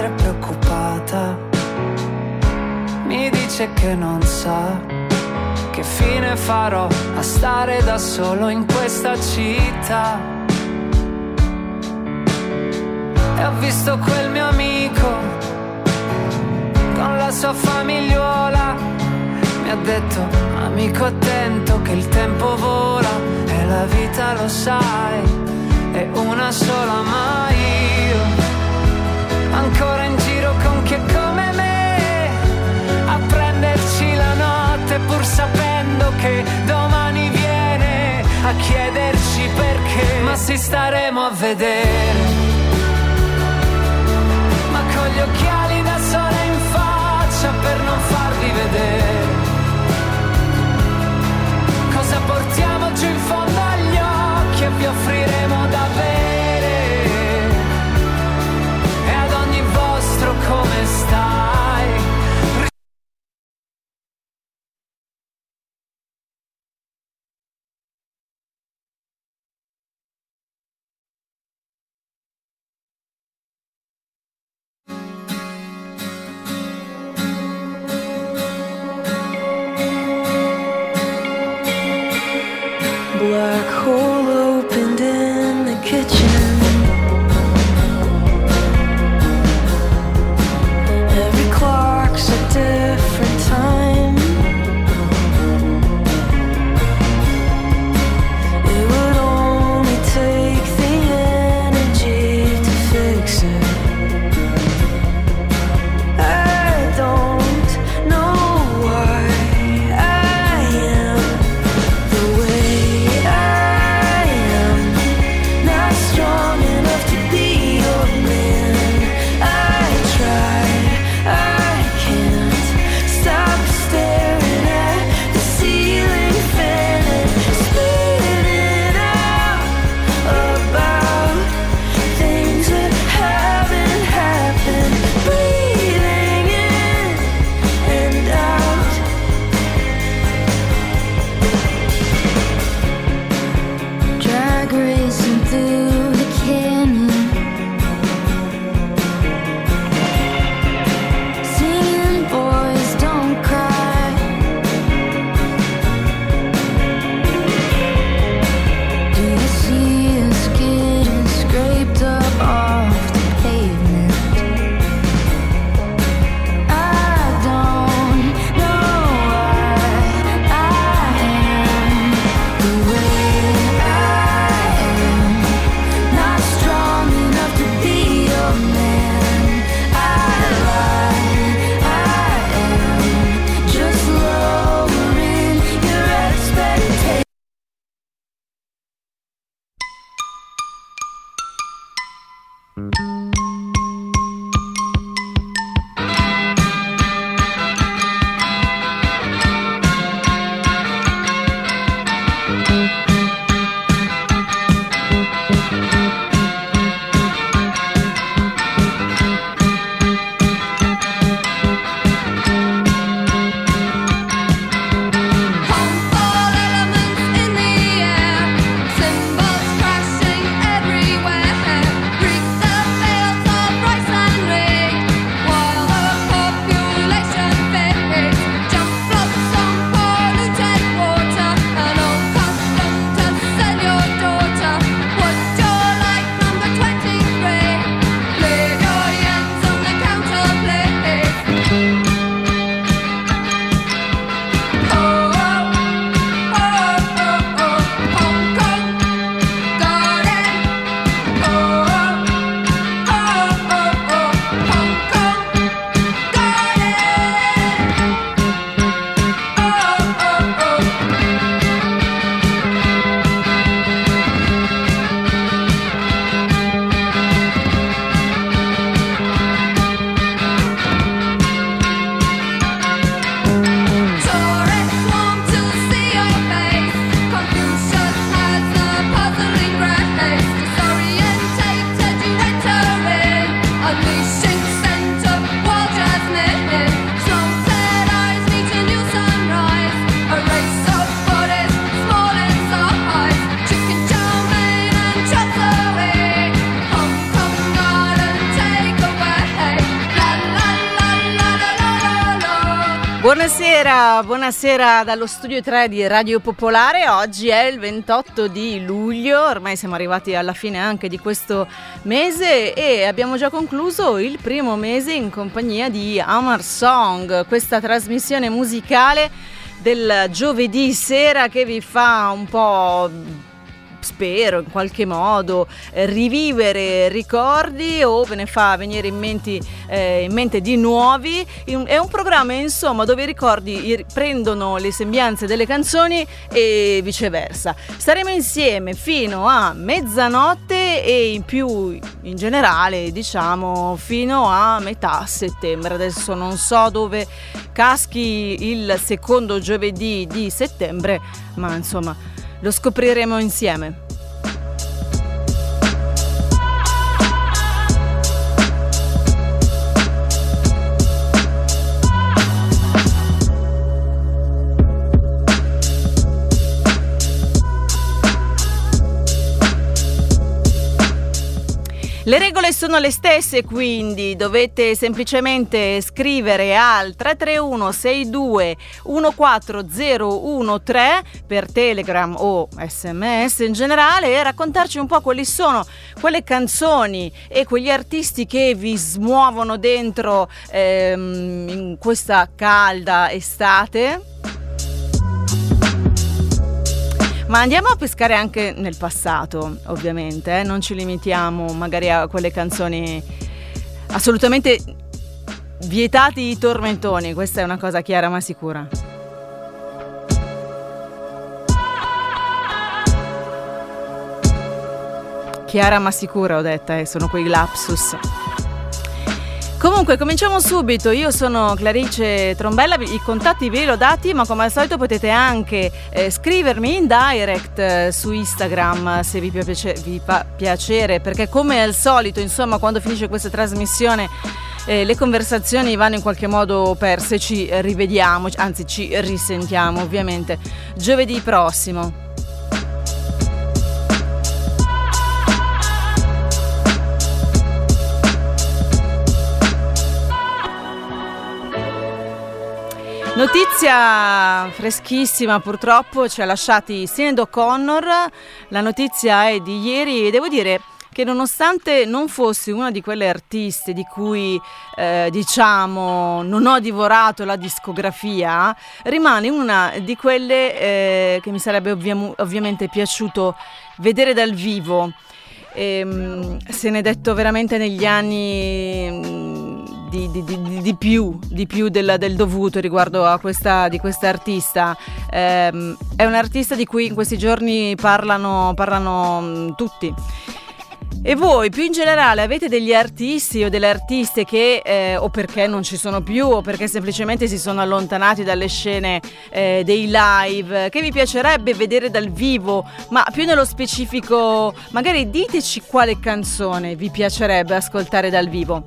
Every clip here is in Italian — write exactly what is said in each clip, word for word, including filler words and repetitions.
pare preoccupata, mi dice che non sa che fine farò a stare da solo in questa città. E ho visto quel mio amico con la sua famigliuola, mi ha detto amico attento che il tempo vola e la vita lo sai è una sola, ma io ancora in giro con chi è come me a prenderci la notte pur sapendo che domani viene a chiederci perché, ma si staremo a vedere, ma con gli occhiali da sole in faccia per non farvi vedere cosa portiamo giù in fondo agli occhi e vi offriremo da bere. E ad ogni vostro come stai black hole opened in the kitchen. Every clock's a different time. It would only take the energy to fix it. I don't know why I am the way I Buonasera, buonasera dallo studio tre di Radio Popolare. Oggi è il ventotto di luglio, ormai siamo arrivati alla fine anche di questo mese e abbiamo già concluso il primo mese in compagnia di Hammer Song, questa trasmissione musicale del giovedì sera che vi fa un po', spero in qualche modo, eh, rivivere ricordi o ve ne fa venire in, menti, eh, in mente di nuovi. È un programma insomma dove i ricordi prendono le sembianze delle canzoni e viceversa. Staremo insieme fino a mezzanotte e in più in generale diciamo fino a metà settembre. Adesso non so dove caschi il secondo giovedì di settembre, ma insomma lo scopriremo insieme. Le regole sono le stesse, quindi dovete semplicemente scrivere al tre tre uno sei due uno quattro zero uno tre per Telegram o sms in generale e raccontarci un po' quali sono quelle canzoni e quegli artisti che vi smuovono dentro ehm, in questa calda estate. Ma andiamo a pescare anche nel passato, ovviamente, eh? Non ci limitiamo magari a quelle canzoni assolutamente vietati i tormentoni, questa è una cosa chiara ma sicura. Chiara ma sicura ho detta, eh? Sono quei lapsus. Comunque cominciamo subito, io sono Clarice Trombella, i contatti ve li ho dati ma come al solito potete anche eh, scrivermi in direct eh, su Instagram se vi, piace, vi fa piacere, perché come al solito insomma quando finisce questa trasmissione eh, le conversazioni vanno in qualche modo perse, ci rivediamo, anzi ci risentiamo ovviamente giovedì prossimo. Notizia freschissima purtroppo ci ha lasciati Sinéad O'Connor, la notizia è di ieri e devo dire che nonostante non fossi una di quelle artiste di cui eh, diciamo non ho divorato la discografia, rimane una di quelle eh, che mi sarebbe ovvia- ovviamente piaciuto vedere dal vivo. E, se ne è detto veramente negli anni Di, di, di, di più, di più del, del dovuto riguardo a questa di questa artista. Eh, è un artista di cui in questi giorni parlano, parlano mh, tutti. E voi più in generale avete degli artisti o delle artiste che eh, o perché non ci sono più o perché semplicemente si sono allontanati dalle scene eh, dei live che vi piacerebbe vedere dal vivo, ma più nello specifico magari diteci quale canzone vi piacerebbe ascoltare dal vivo.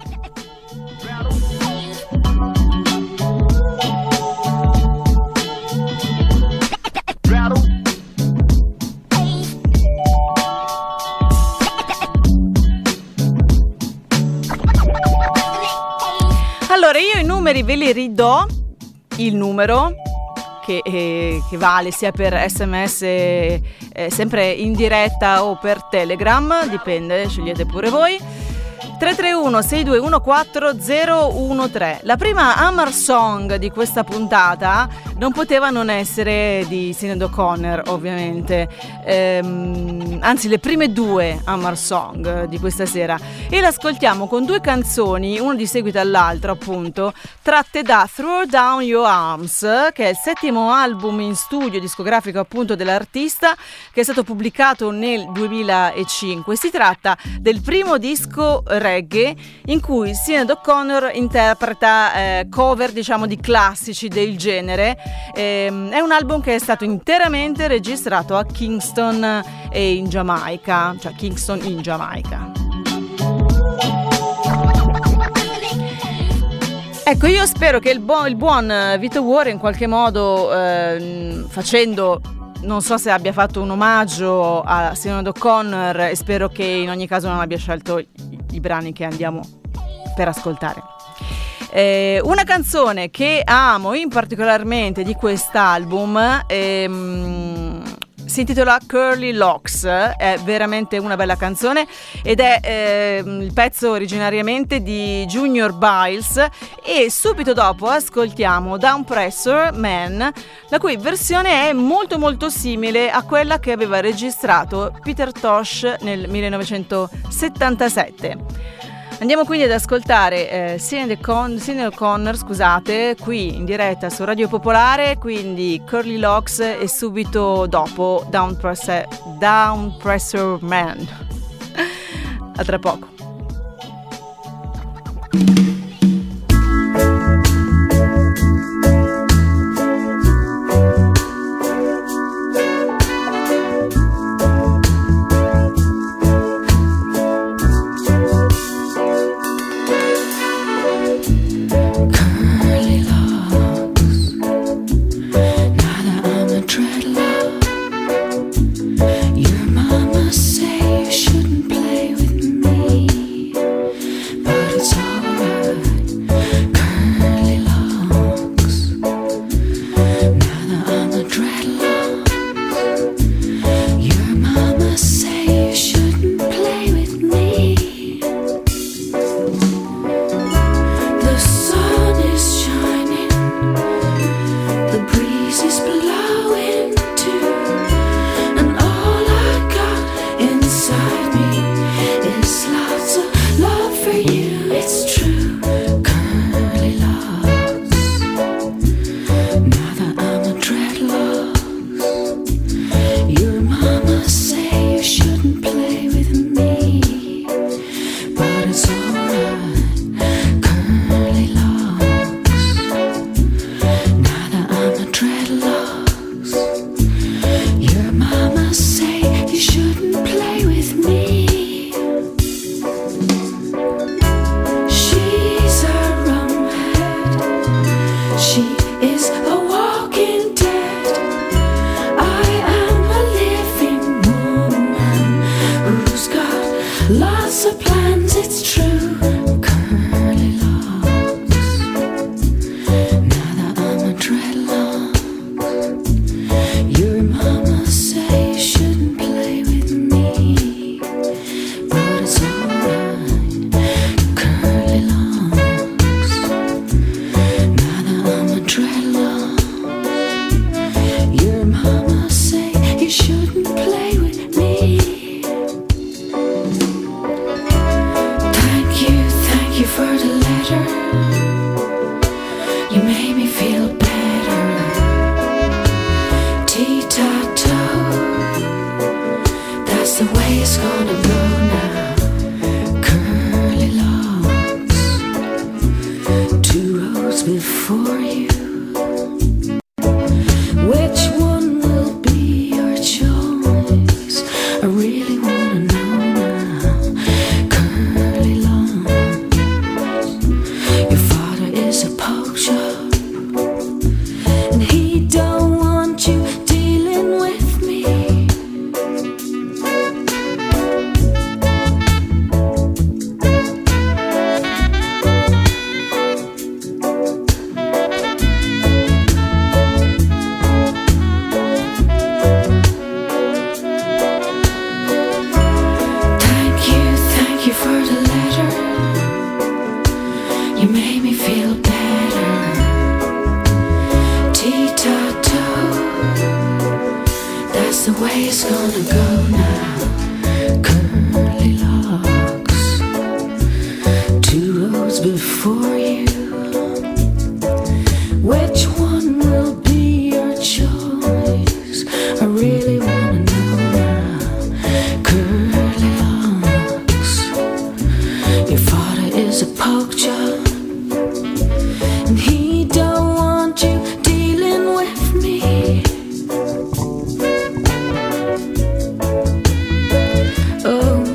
Allora io i numeri ve li ridò, il numero che, eh, che vale sia per sms eh, sempre in diretta o per Telegram, dipende, scegliete pure voi. tre tre uno sei due uno quattro zero uno tre. La prima Hammer Song di questa puntata non poteva non essere di Sinéad O'Connor, ovviamente. Ehm, anzi, le prime due Hammer Song di questa sera. E l'ascoltiamo con due canzoni, una di seguito all'altra, appunto, tratte da Throw Down Your Arms, che è il settimo album in studio discografico, appunto, dell'artista, che è stato pubblicato nel duemilacinque. Si tratta del primo disco reggae in cui Sinéad O'Connor interpreta eh, cover, diciamo, di classici del genere. Eh, è un album che è stato interamente registrato a Kingston e in Giamaica, cioè Kingston in Giamaica. Ecco, io spero che il, bu- il buon Vito War in qualche modo eh, facendo, non so se abbia fatto un omaggio a Sinéad O'Connor, e spero che in ogni caso non abbia scelto i, i brani che andiamo per ascoltare. Eh, una canzone che amo in particolarmente di quest'album ehm, si intitola Curly Locks, è veramente una bella canzone ed è eh, il pezzo originariamente di Junior Byles, e subito dopo ascoltiamo Down Pressure Man, la cui versione è molto molto simile a quella che aveva registrato Peter Tosh nel millenovecentosettantasette. Andiamo quindi ad ascoltare eh, Sinead Con- O'Connor, scusate, qui in diretta su Radio Popolare, quindi Curly Locks e subito dopo Down Pressure, Down Pressure Man. A tra poco. Oh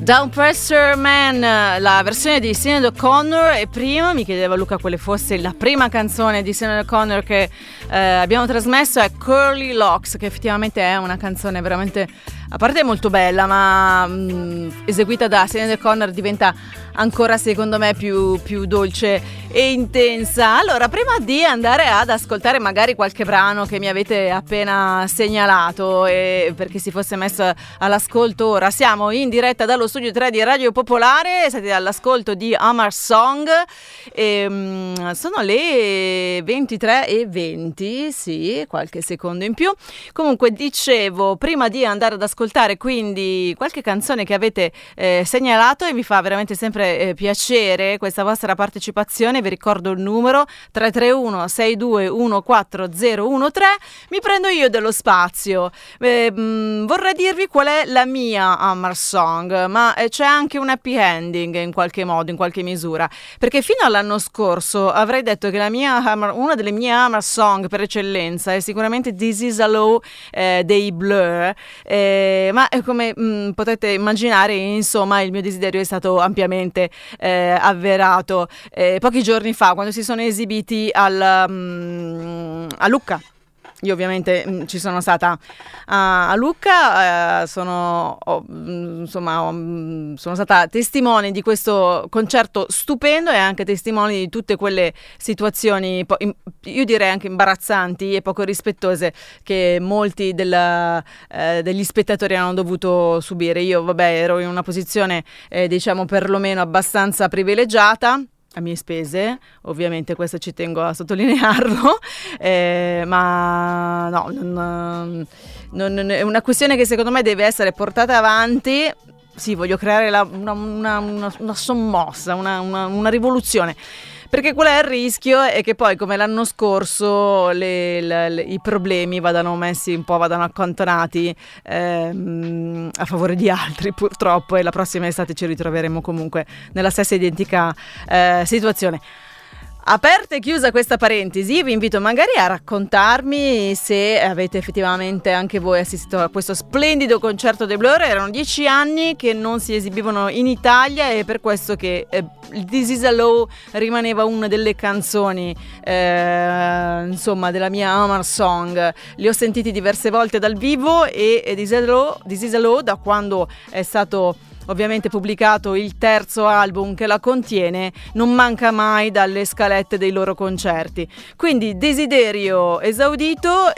Down Pressure Man, la versione di Sinéad O'Connor. E prima mi chiedeva Luca quale fosse la prima canzone di Sinéad O'Connor che eh, abbiamo trasmesso. È Curly Locks, che effettivamente è una canzone veramente, a parte molto bella, ma mh, eseguita da Sinéad O'Connor diventa ancora, secondo me, più, più dolce e intensa. Allora, prima di andare ad ascoltare magari qualche brano che mi avete appena segnalato, e perché si fosse messo all'ascolto ora, siamo in diretta dallo studio tre di Radio Popolare, siete all'ascolto di Hammer Song, e, mh, sono le ventitré e venti, sì, qualche secondo in più. Comunque, dicevo, prima di andare ad ascoltare quindi qualche canzone che avete eh, segnalato, e mi fa veramente sempre eh, piacere questa vostra partecipazione. Vi ricordo il numero tre tre uno sei due uno quattro zero uno tre. Mi prendo io dello spazio. Eh, mh, vorrei dirvi qual è la mia Hammer Song, ma eh, c'è anche un happy ending in qualche modo, in qualche misura, perché fino all'anno scorso avrei detto che la mia Hammer, una delle mie Hammer Song per eccellenza è sicuramente This Is a Law eh, dei Blur, eh, ma come mh, potete immaginare, insomma, il mio desiderio è stato ampiamente eh, avverato eh, pochi giorni fa, quando si sono esibiti al, um, a Lucca. Io ovviamente mh, ci sono stata a, a Lucca, eh, sono, oh, mh, insomma, oh, sono stata testimone di questo concerto stupendo, e anche testimone di tutte quelle situazioni, po- io direi anche imbarazzanti e poco rispettose, che molti della, eh, degli spettatori hanno dovuto subire. Io, vabbè, ero in una posizione, eh, diciamo, perlomeno abbastanza privilegiata, a mie spese, ovviamente, questo ci tengo a sottolinearlo, eh, ma no, non, non, è una questione che secondo me deve essere portata avanti. Sì, voglio creare la, una, una, una, una sommossa, una, una, una rivoluzione, perché qual è il rischio? È che poi, come l'anno scorso, le, le, le, i problemi vadano messi un po', vadano accantonati ehm, a favore di altri, purtroppo, e la prossima estate ci ritroveremo comunque nella stessa identica eh, situazione. Aperta e chiusa questa parentesi, vi invito magari a raccontarmi se avete effettivamente anche voi assistito a questo splendido concerto dei Blur. Erano dieci anni che non si esibivano in Italia, e per questo che eh, This Is a Law rimaneva una delle canzoni eh, insomma della mia Hammer Song. Li ho sentiti diverse volte dal vivo, e, e This Is a Law, This Is a Law, da quando è stato ovviamente pubblicato il terzo album che la contiene, non manca mai dalle scalette dei loro concerti. Quindi desiderio esaudito,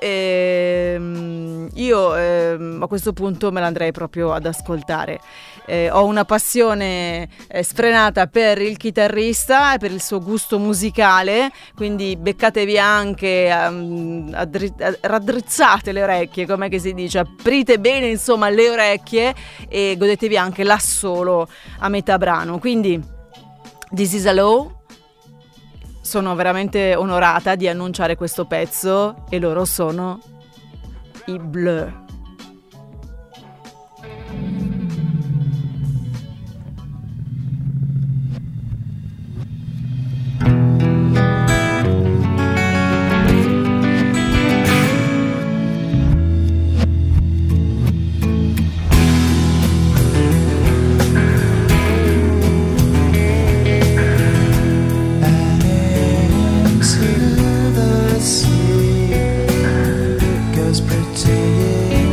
e io eh, a questo punto me l'andrei proprio ad ascoltare. Eh, ho una passione eh, sfrenata per il chitarrista e per il suo gusto musicale, quindi beccatevi anche, um, addri- raddrizzate le orecchie, come che si dice, aprite bene insomma le orecchie, e godetevi anche l'assolo a metà brano. Quindi This Is a Law, sono veramente onorata di annunciare questo pezzo, e loro sono i Blur. Goes pretty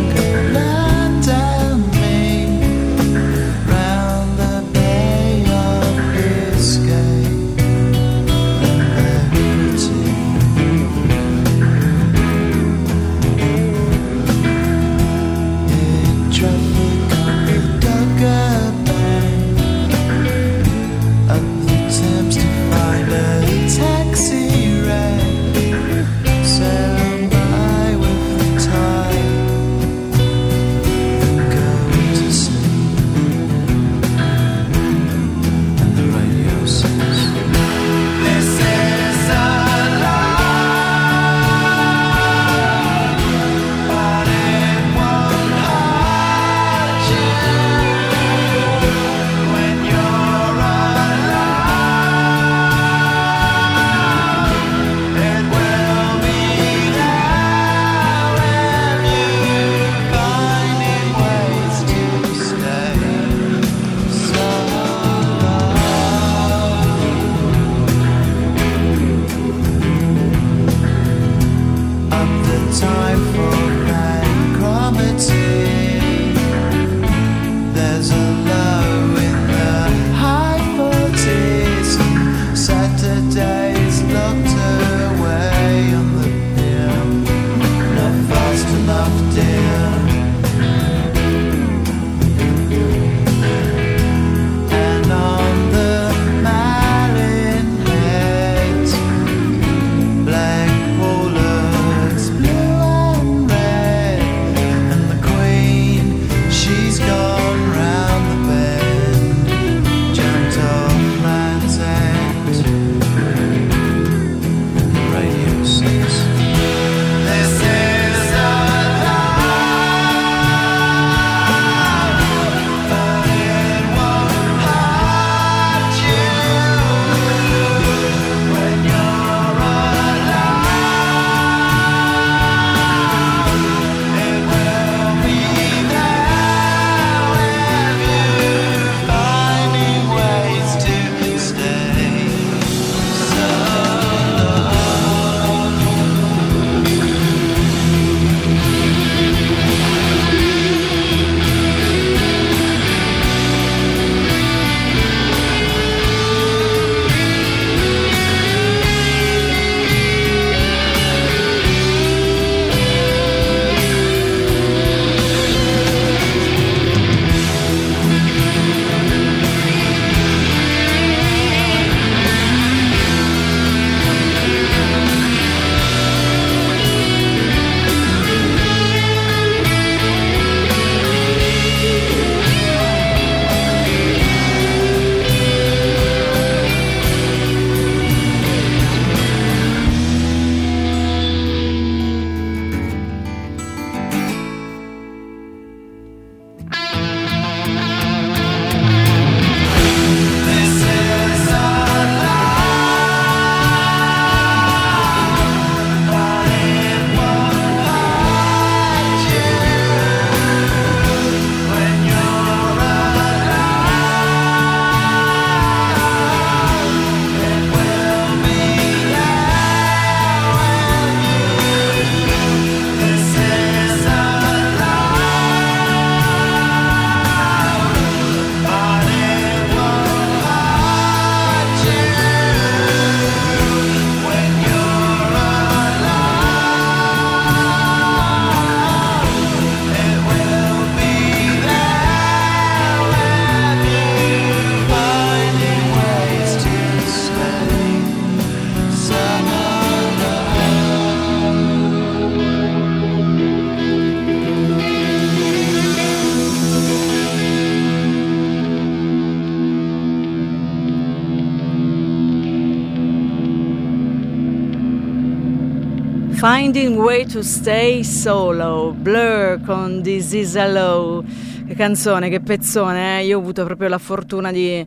Finding Way to Stay Solo, Blur con This Is Hello. Che canzone, che pezzone, eh? Io ho avuto proprio la fortuna di,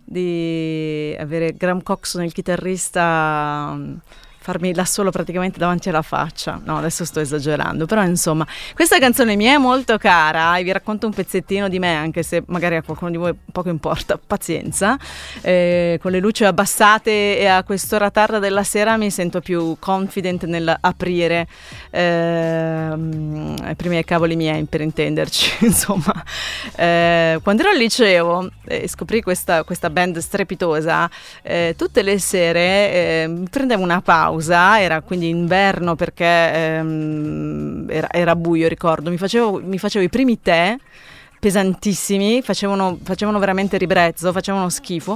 di avere Graham Coxon, il chitarrista, farmi da solo praticamente davanti alla faccia. No, adesso sto esagerando, però insomma questa canzone mi è molto cara e vi racconto un pezzettino di me, anche se magari a qualcuno di voi poco importa, pazienza. Eh, con le luci abbassate e a quest'ora tarda della sera mi sento più confident nell'aprire eh, i primi cavoli miei, per intenderci. Insomma, eh, quando ero al liceo e eh, scoprì questa, questa band strepitosa, eh, tutte le sere eh, prendevo una pausa. Era quindi inverno perché ehm, era, era buio, ricordo, mi facevo, mi facevo i primi tè pesantissimi, facevano, facevano veramente ribrezzo, facevano schifo.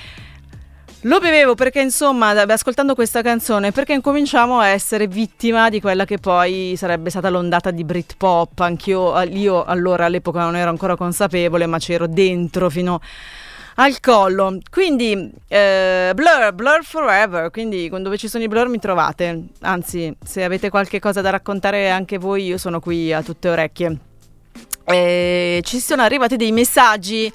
Lo bevevo perché insomma, ascoltando questa canzone, perché incominciamo a essere vittima di quella che poi sarebbe stata l'ondata di Britpop. Anch'io, io allora all'epoca non ero ancora consapevole, ma c'ero dentro fino al collo. Quindi eh, Blur, Blur Forever, quindi dove ci sono i Blur mi trovate, anzi se avete qualche cosa da raccontare anche voi io sono qui a tutte orecchie. Eh, ci sono arrivati dei messaggi,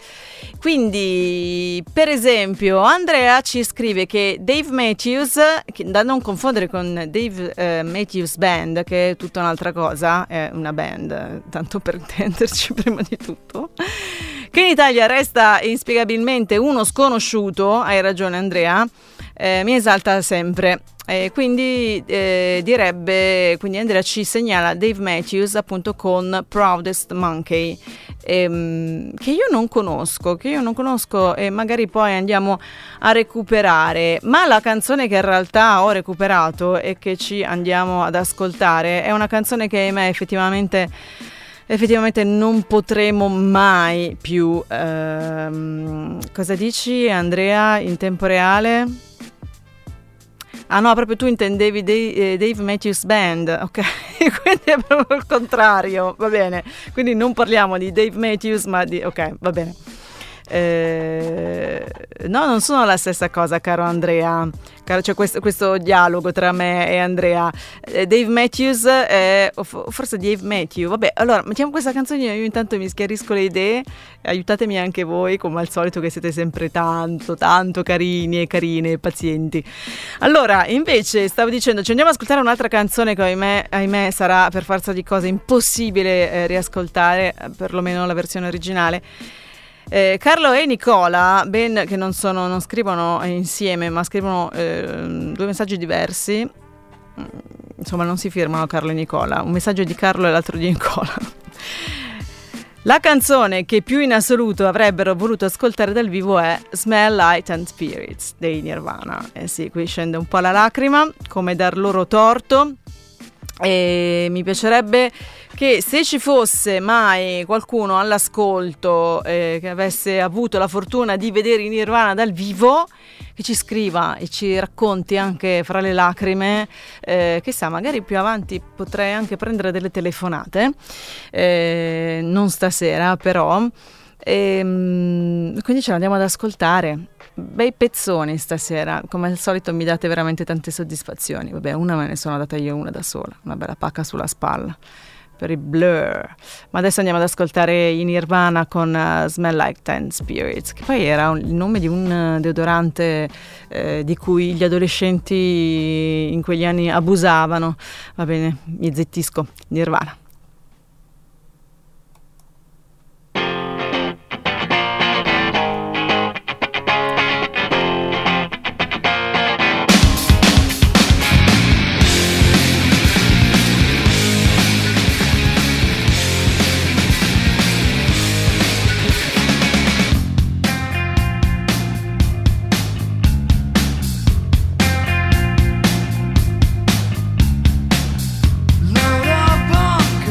quindi per esempio Andrea ci scrive che Dave Matthews, che, da non confondere con Dave eh, Matthews Band, che è tutta un'altra cosa, è una band, tanto per intenderci prima di tutto, che in Italia resta inspiegabilmente uno sconosciuto. Hai ragione Andrea, eh, mi esalta sempre. Eh, quindi eh, direbbe, quindi Andrea ci segnala Dave Matthews appunto con Proudest Monkey, ehm, che io non conosco, che io non conosco e magari poi andiamo a recuperare. Ma la canzone che in realtà ho recuperato e che ci andiamo ad ascoltare è una canzone che a me effettivamente effettivamente non potremo mai più ehm, cosa dici Andrea in tempo reale? Ah no, proprio tu intendevi Dave, eh, Dave Matthews Band, ok, quindi è proprio il contrario, va bene, quindi non parliamo di Dave Matthews ma di, ok, va bene. Eh, no, non sono la stessa cosa, caro Andrea. Caro, c'è questo, questo dialogo tra me e Andrea. eh, Dave Matthews è, o forse Dave Matthew. Vabbè, allora mettiamo questa canzone. Io intanto mi schiarisco le idee. Aiutatemi anche voi, come al solito, che siete sempre tanto, tanto carini e carine e pazienti. Allora, invece, stavo dicendo, ci andiamo ad ascoltare un'altra canzone che ahimè, ahimè sarà per forza di cose impossibile eh, riascoltare, perlomeno la versione originale. Eh, Carlo e Nicola, ben che non sono, non scrivono insieme, ma scrivono eh, due messaggi diversi. Insomma, non si firmano Carlo e Nicola. Un messaggio di Carlo e l'altro di Nicola. La canzone che più in assoluto avrebbero voluto ascoltare dal vivo è Smell Light and Spirits dei Nirvana. Eh sì, qui scende un po' la lacrima, come dar loro torto. E mi piacerebbe che se ci fosse mai qualcuno all'ascolto eh, che avesse avuto la fortuna di vedere i Nirvana dal vivo, che ci scriva e ci racconti anche fra le lacrime, eh, chissà, magari più avanti potrei anche prendere delle telefonate, eh, non stasera però, e, quindi ce l'andiamo ad ascoltare. Bei pezzoni stasera, come al solito mi date veramente tante soddisfazioni. Vabbè, una me ne sono data io una da sola, una bella pacca sulla spalla per i Blur. Ma adesso andiamo ad ascoltare i Nirvana con uh, Smell Like Teen Spirits, che poi era un, il nome di un deodorante eh, di cui gli adolescenti in quegli anni abusavano. Va bene, mi zittisco. Nirvana. Load up on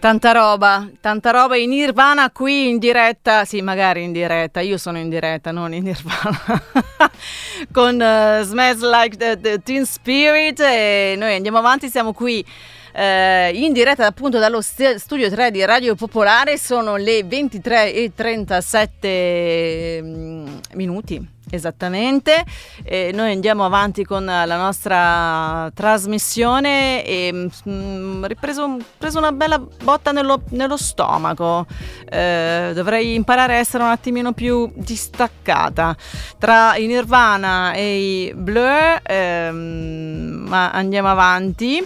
Tanta roba, tanta roba in Nirvana qui in diretta, sì magari in diretta, io sono in diretta, non in Nirvana, con uh, Smells Like the, the Teen Spirit, e noi andiamo avanti, siamo qui uh, in diretta appunto dallo st- studio tre di Radio Popolare, sono le ventitré e trentasette minuti. Esattamente, e noi andiamo avanti con la nostra trasmissione e mh, ripreso preso una bella botta nello, nello stomaco, eh, dovrei imparare a essere un attimino più distaccata tra i Nirvana e i Blur, ehm, ma andiamo avanti.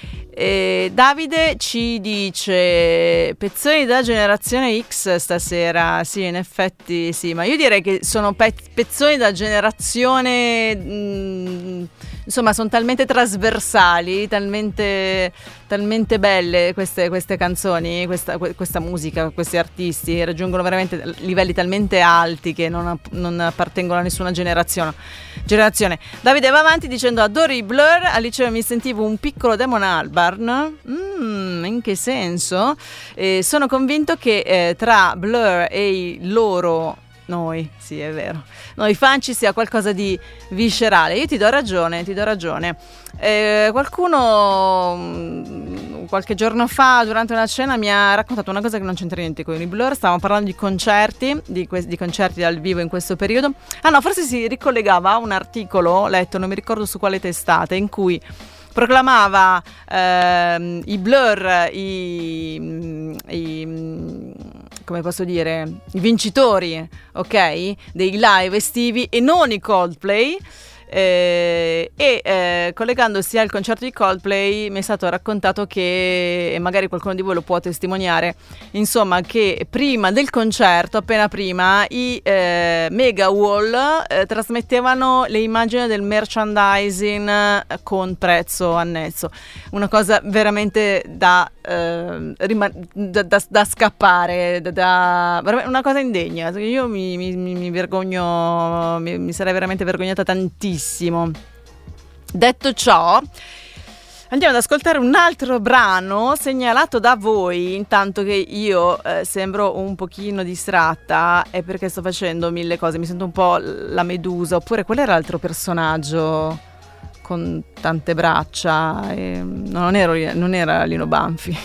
E Davide ci dice pezzoni da generazione X stasera. Sì, in effetti sì, ma io direi che sono pe- pezzoni da generazione mh, insomma sono talmente trasversali, talmente, talmente belle queste, queste canzoni, questa, questa musica, questi artisti raggiungono veramente livelli talmente alti che non, non appartengono a nessuna generazione. generazione. Davide va avanti dicendo adoro i Blur, al liceo mi sentivo un piccolo Damon Albarn. Mm, in che senso? Eh, sono convinto che eh, tra Blur e i loro noi, sì è vero, noi fan ci sia qualcosa di viscerale. Io ti do ragione, ti do ragione. Eh, qualcuno mh, qualche giorno fa durante una cena mi ha raccontato una cosa che non c'entra niente con i Blur. Stavamo parlando di concerti, di, que- di concerti dal vivo in questo periodo. Ah no, forse si ricollegava a un articolo letto, non mi ricordo su quale testata, in cui proclamava ehm, i Blur, i, i, come posso dire, i vincitori, ok, dei live estivi e non i Coldplay. Eh, e eh, collegandosi al concerto di Coldplay mi è stato raccontato che, e magari qualcuno di voi lo può testimoniare, insomma, che prima del concerto, appena prima, i eh, Mega Wall eh, trasmettevano le immagini del merchandising eh, con prezzo annesso, una cosa veramente da, eh, rima- da, da, da scappare, da, da, una cosa indegna. Io mi, mi, mi vergogno, mi, mi sarei veramente vergognata tantissimo. Detto ciò, andiamo ad ascoltare un altro brano segnalato da voi. Intanto che io eh, sembro un pochino distratta è perché sto facendo mille cose, mi sento un po' la Medusa, oppure qual era l'altro personaggio con tante braccia? E, no, non, ero, non era Lino Banfi.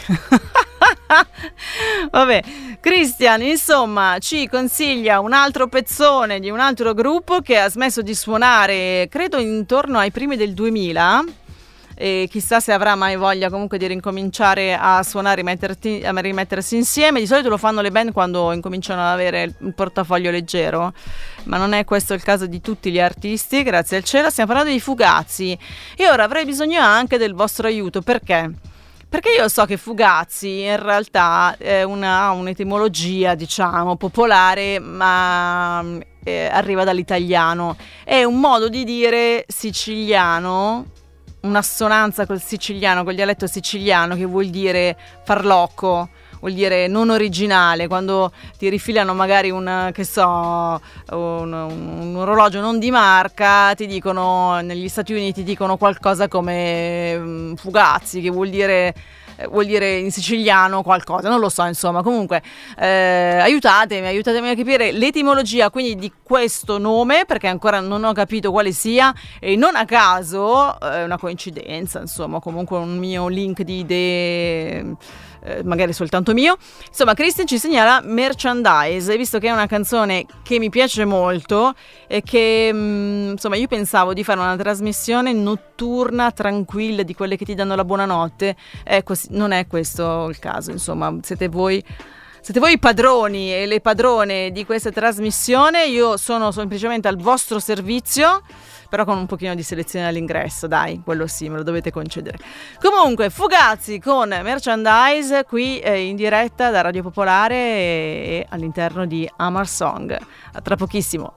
Vabbè, Christian insomma ci consiglia un altro pezzone di un altro gruppo che ha smesso di suonare credo intorno ai primi del duemila, e chissà se avrà mai voglia comunque di ricominciare a suonare, rimetterti, a rimettersi insieme. Di solito lo fanno le band quando incominciano ad avere il portafoglio leggero, ma non è questo il caso di tutti gli artisti, grazie al cielo. Stiamo parlando di Fugazi e ora avrei bisogno anche del vostro aiuto. Perché? Perché io so che Fugazi in realtà è una, un'etimologia, diciamo, popolare, ma eh, arriva dall'italiano. È un modo di dire siciliano, un'assonanza col siciliano, col dialetto siciliano, che vuol dire farlocco, vuol dire non originale. Quando ti rifilano magari un, che so, un, un orologio non di marca, ti dicono, negli Stati Uniti dicono qualcosa come um, Fugazzi, che vuol dire vuol dire in siciliano qualcosa, non lo so, insomma. Comunque eh, aiutatemi, aiutatemi a capire l'etimologia quindi di questo nome, perché ancora non ho capito quale sia, e non a caso è eh, una coincidenza, insomma, comunque un mio link di idee, eh, magari soltanto mio. Insomma, Christian ci segnala Merchandise, visto che è una canzone che mi piace molto e che mh, insomma io pensavo di fare una trasmissione notturna tranquilla, di quelle che ti danno la buonanotte. Ecco, non è questo il caso, insomma. Siete voi siete voi i padroni e le padrone di questa trasmissione, io sono semplicemente al vostro servizio, però con un pochino di selezione all'ingresso, dai, quello sì, me lo dovete concedere. Comunque, Fugazi con Merchandise qui eh, in diretta da Radio Popolare e, e all'interno di Amar Song. A tra pochissimo.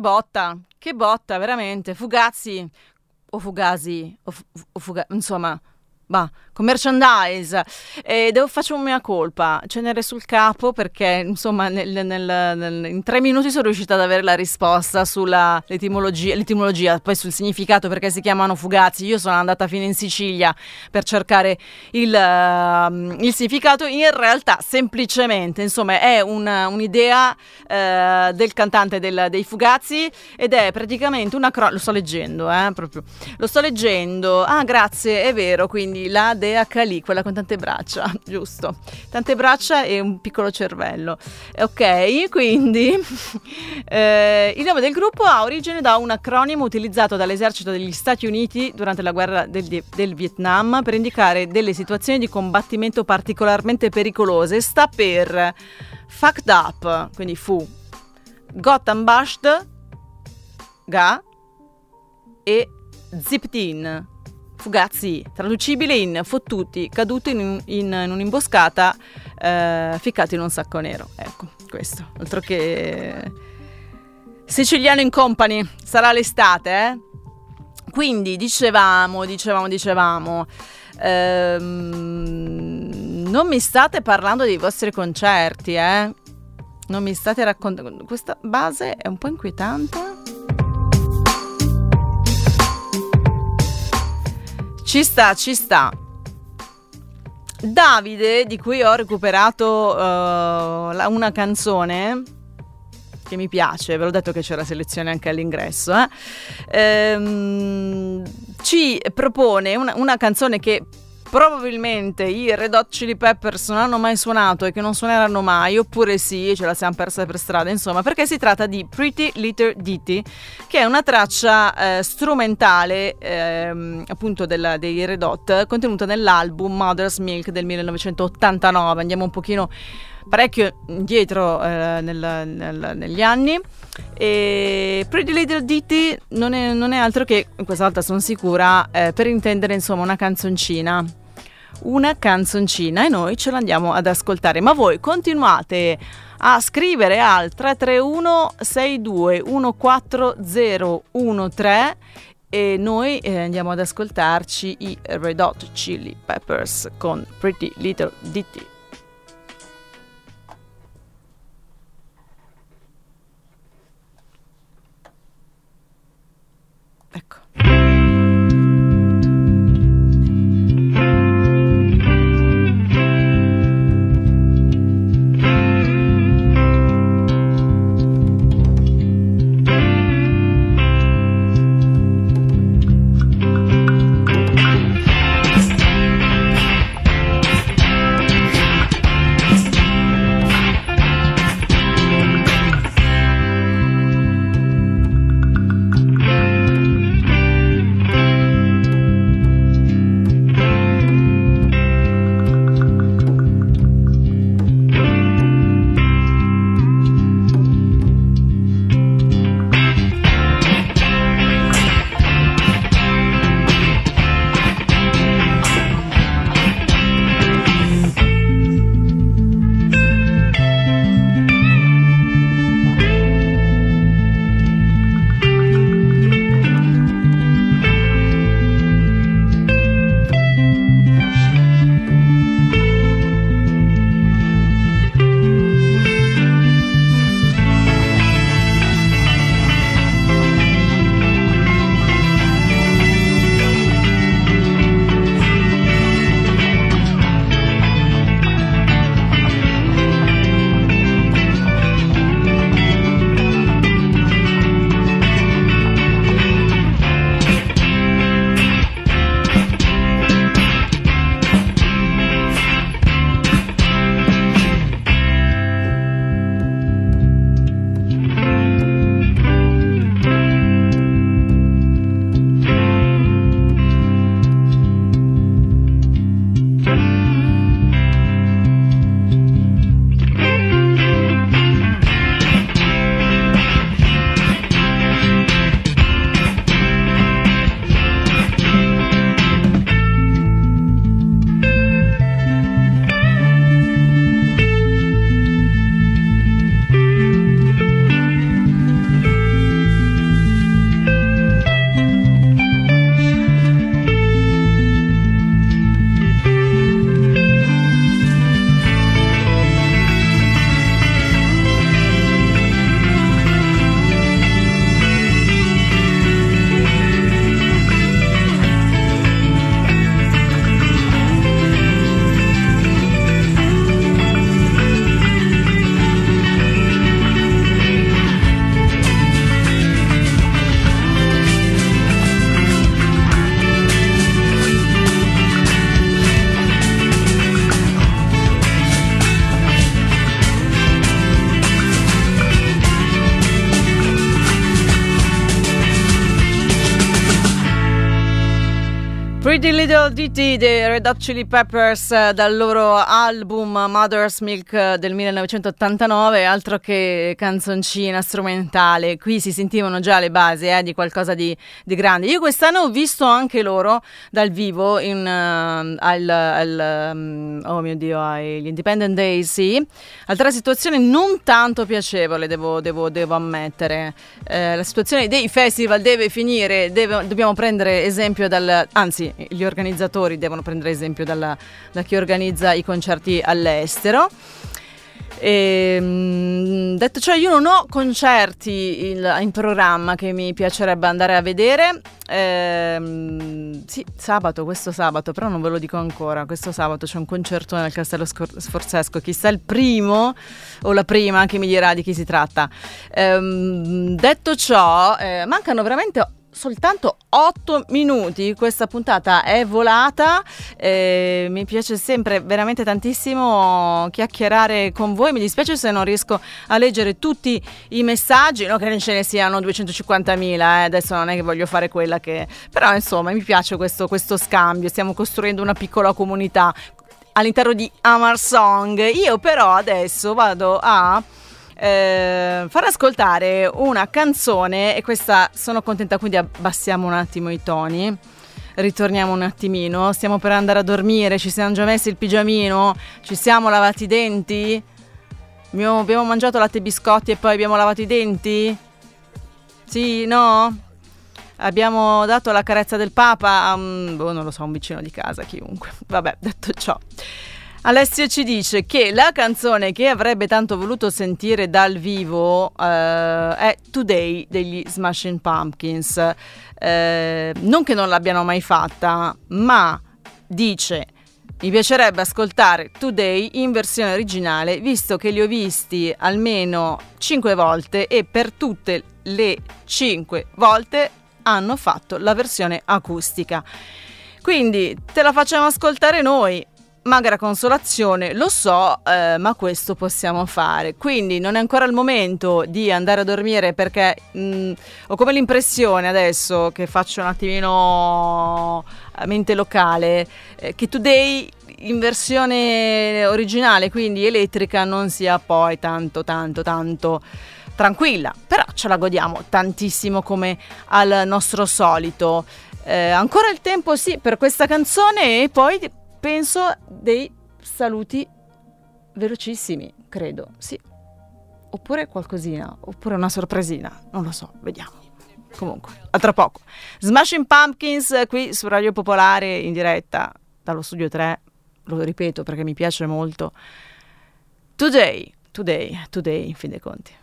botta, che botta, veramente. Fugazi o Fugazi o, o Fuga, insomma, bah, con merchandise. E devo faccio una mia colpa, cenere sul capo, perché insomma nel, nel, nel, in tre minuti sono riuscita ad avere la risposta sulla l'etimologia, l'etimologia, poi sul significato, perché si chiamano Fugazi. Io sono andata fino in Sicilia per cercare il, uh, il significato. In realtà semplicemente, insomma, è una, un'idea uh, del cantante del, dei Fugazi, ed è praticamente una cro- lo sto leggendo, eh, proprio lo sto leggendo. Ah, grazie, è vero, quindi la dea Kali, quella con tante braccia, giusto, tante braccia e un piccolo cervello. Ok, quindi eh, il nome del gruppo ha origine da un acronimo utilizzato dall'esercito degli Stati Uniti durante la guerra del, del Vietnam per indicare delle situazioni di combattimento particolarmente pericolose. Sta per fucked up, quindi fu, got ambushed, ga, e zipped in, Fugazi, traducibile in fottuti, caduti in, in, in un'imboscata, eh, ficcati in un sacco nero. Ecco, questo, altro che Siciliano in Company, sarà l'estate, eh? Quindi dicevamo, dicevamo, dicevamo, ehm, non mi state parlando dei vostri concerti, eh? Non mi state raccontando, questa base è un po' inquietante. Ci sta, ci sta. Davide, di cui ho recuperato uh, la, una canzone che mi piace, ve l'ho detto che c'era selezione anche all'ingresso, eh? Ehm, ci propone una, una canzone che probabilmente i Red Hot Chili Peppers non hanno mai suonato e che non suoneranno mai, oppure sì, ce la siamo persa per strada, insomma, perché si tratta di Pretty Little Ditty, che è una traccia eh, strumentale eh, appunto della, dei Red Hot, contenuta nell'album Mother's Milk del millenovecentottantanove. Andiamo un pochino parecchio indietro eh, nel, nel, negli anni. E Pretty Little Ditty non è, non è altro che, questa volta sono sicura, eh, per intendere insomma una canzoncina. Una canzoncina, e noi ce l'andiamo ad ascoltare, ma voi continuate a scrivere al tre tre uno sei due uno quattro zero uno tre e noi eh, andiamo ad ascoltarci i Red Hot Chili Peppers con Pretty Little Ditty. Ecco. Pretty Little Ditty dei Red Hot Chili Peppers dal loro album Mother's Milk del millenovecentottantanove, altro che canzoncina strumentale. Qui si sentivano già le basi eh, di qualcosa di, di grande. Io quest'anno ho visto anche loro dal vivo in, uh, al, al um, oh mio Dio, agli Independent Days, sì. Altra situazione non tanto piacevole, devo, devo, devo ammettere. Eh, la situazione dei festival deve finire, deve, dobbiamo prendere esempio dal... anzi, gli organizzatori devono prendere esempio dalla, da chi organizza i concerti all'estero. E, mh, detto ciò, io non ho concerti in, in programma che mi piacerebbe andare a vedere. Ehm, sì, sabato, questo sabato, però non ve lo dico ancora. Questo sabato c'è un concertone al Castello Sforzesco. Chissà il primo o la prima che mi dirà di chi si tratta. Ehm, detto ciò, eh, mancano veramente soltanto otto minuti, questa puntata è volata, eh, mi piace sempre veramente tantissimo chiacchierare con voi, mi dispiace se non riesco a leggere tutti i messaggi, non che ne ce ne siano duecentocinquantamila, eh, adesso non è che voglio fare quella che... però insomma mi piace questo, questo scambio, stiamo costruendo una piccola comunità all'interno di Amar Song. Io però adesso vado a Eh, far ascoltare una canzone, e questa sono contenta, quindi abbassiamo un attimo i toni, ritorniamo un attimino, stiamo per andare a dormire, ci siamo già messi il pigiamino, ci siamo lavati i denti, abbiamo, abbiamo mangiato latte e biscotti e poi abbiamo lavato i denti? Sì, no? Abbiamo dato la carezza del Papa a un, boh, non lo so, un vicino di casa, chiunque. Vabbè, detto ciò, Alessio ci dice che la canzone che avrebbe tanto voluto sentire dal vivo uh, è Today degli Smashing Pumpkins. Uh, non che non l'abbiano mai fatta, ma dice: mi piacerebbe ascoltare Today in versione originale, visto che li ho visti almeno cinque volte e per tutte le cinque volte hanno fatto la versione acustica. Quindi te la facciamo ascoltare noi. Magra consolazione, lo so, eh, ma questo possiamo fare. Quindi non è ancora il momento di andare a dormire, perché mh, ho come l'impressione adesso che faccio un attimino a mente locale, eh, che Today in versione originale, quindi elettrica, non sia poi tanto tanto tanto tranquilla, però ce la godiamo tantissimo come al nostro solito. Eh, ancora il tempo sì per questa canzone e poi penso dei saluti velocissimi, credo, sì. Oppure qualcosina, oppure una sorpresina, non lo so, vediamo. Comunque, a tra poco. Smashing Pumpkins qui su Radio Popolare in diretta dallo Studio tre, lo ripeto perché mi piace molto. Today, today, today, in fin dei conti.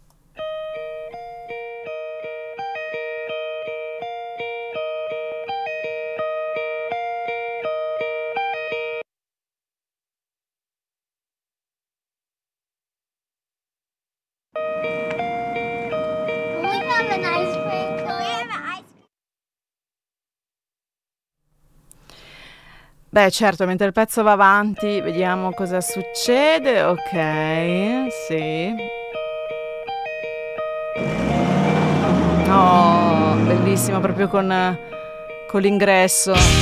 Beh, certo, mentre il pezzo va avanti, vediamo cosa succede. Ok, sì. Oh, bellissimo, proprio con, con l'ingresso.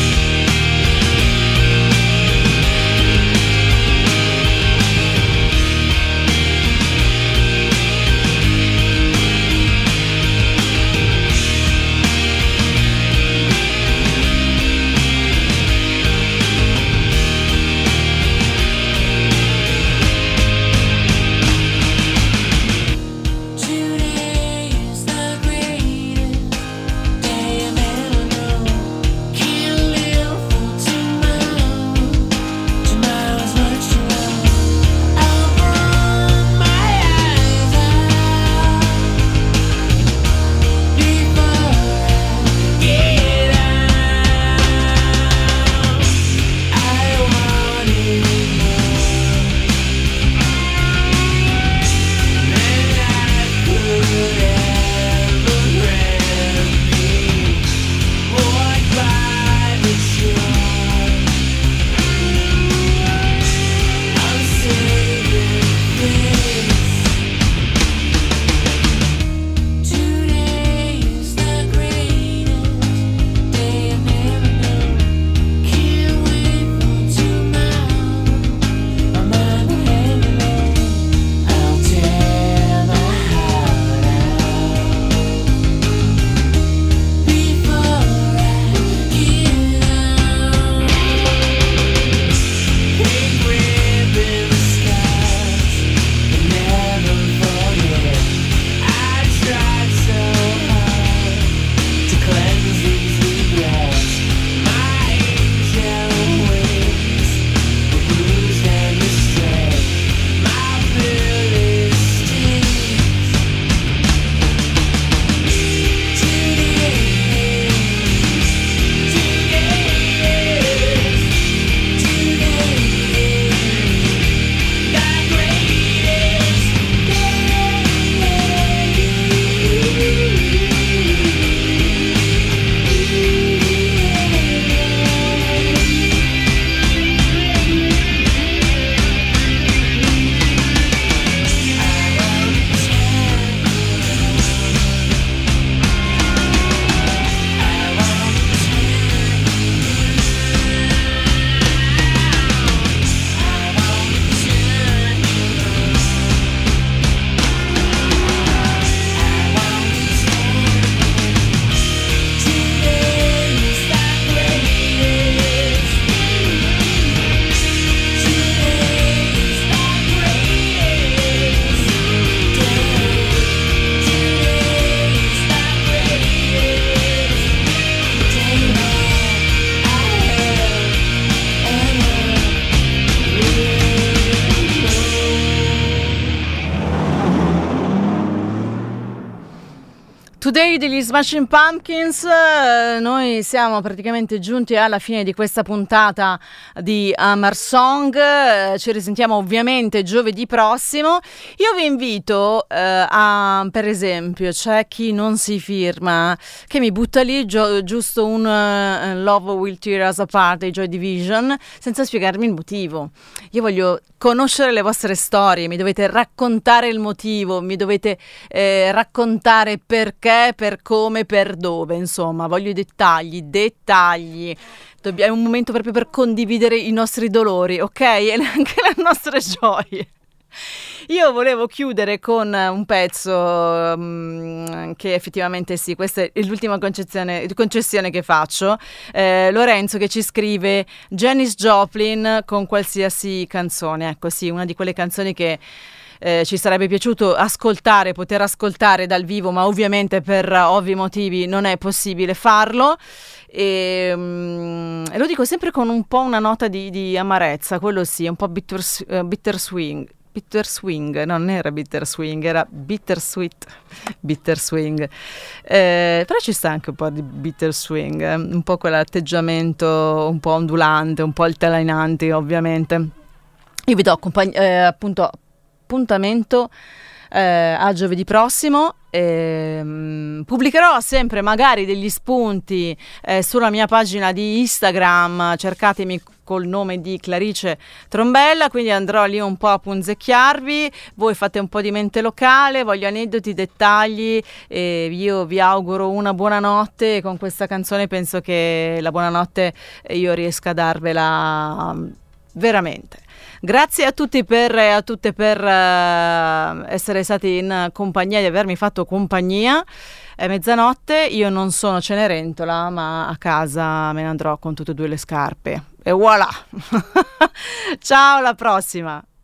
Live Today degli Smashing Pumpkins. Eh, noi siamo praticamente giunti alla fine di questa puntata di Hammer Song. Eh, ci risentiamo ovviamente giovedì prossimo. Io vi invito eh, a, per esempio, c'è chi non si firma, che mi butta lì gio- giusto un uh, Love Will Tear Us Apart dei Joy Division senza spiegarmi il motivo. Io voglio conoscere le vostre storie, mi dovete raccontare il motivo, mi dovete eh, raccontare perché, per come, per dove, insomma, voglio i dettagli, dettagli. Dobbiamo, è un momento proprio per condividere i nostri dolori, ok? E anche le nostre gioie. Io volevo chiudere con un pezzo um, che effettivamente sì, questa è l'ultima concessione, concessione che faccio. Eh, Lorenzo che ci scrive Janis Joplin con qualsiasi canzone. Ecco sì, una di quelle canzoni che eh, ci sarebbe piaciuto ascoltare, poter ascoltare dal vivo, ma ovviamente per ovvi motivi non è possibile farlo. E, um, e lo dico sempre con un po' una nota di, di amarezza, quello sì, un po' bitter, uh, bitter swing. Bitter swing, no, non era bitter swing, era bitter sweet, bitter swing. Eh, però ci sta anche un po' di bitter swing, eh? Un po' quell'atteggiamento un po' ondulante, un po' altalenante, ovviamente. Io vi do compagn- eh, appunto appuntamento eh, a giovedì prossimo. Eh, pubblicherò sempre magari degli spunti eh, sulla mia pagina di Instagram, cercatemi col nome di Clarice Trombella, quindi andrò lì un po' a punzecchiarvi, voi fate un po' di mente locale, voglio aneddoti, dettagli, e io vi auguro una buona notte. Con questa canzone penso che la buonanotte io riesca a darvela veramente. Grazie a tutti per a tutte per uh, essere stati in compagnia, di avermi fatto compagnia. È mezzanotte, io non sono Cenerentola, ma a casa me ne andrò con tutte e due le scarpe. E voilà! Ciao, alla prossima!